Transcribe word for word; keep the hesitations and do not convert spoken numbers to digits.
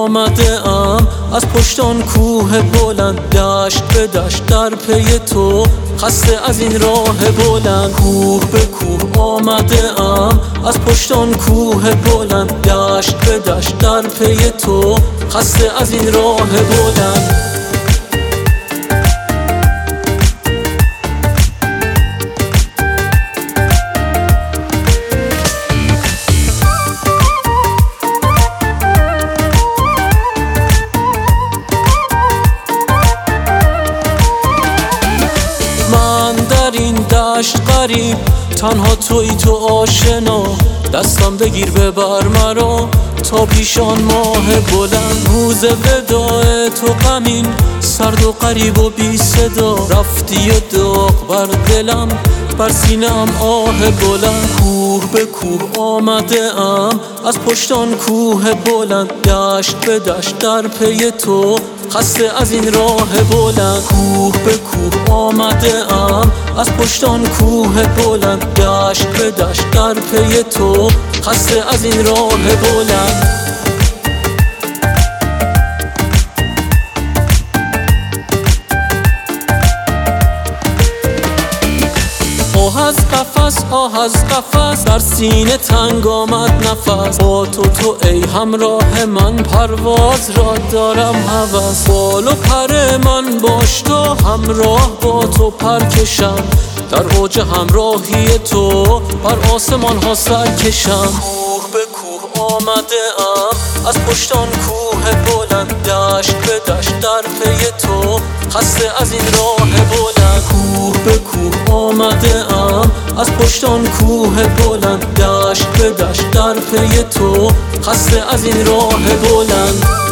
آمده ام، از پشت آن کوه بلند، دشت به دشت در پی تو، خسته از این راه بلند. کوه به کوه آمده ام، از پشت آن کوه بلند، دشت به دشت در پی تو، خسته از این راه بلند. من در این دشت غریب، تنها تویی تو آشنا، دستم بگیر ببر مرا تا پیشان ماه بلند. روز وداع تو غمین، سرد و غریب و بی صدا، رفتی و داغ بر دلم، بر سینه‌ام آه بلند. کوه به کوه آمده ام، از پشت آن کوه بلند، دشت به دشت در پی تو، خسته از این راه بلند. کوه به کوه آمده ام، از پشت آن کوه بلند، دشت به دشت در پی تو، خسته از این راه بلند. آه از قفس، آه از قفس، در سینه تنگ آمد نفس، با تو تو ای همراه من، پرواز را دارم هوس. بال و پر من باش تا همراه با تو پر کشم، در اوج همراهی تو بر آسمان ها سر کشم. کوه به کوه آمده ام، از پشت آن کوه بلند، دشت به دشت در پی تو، خسته از این راه بلند. کوه به کوه آمده ام، از پشت آن کوه بلند، دشت به دشت در پی تو، خسته از این راه بلند.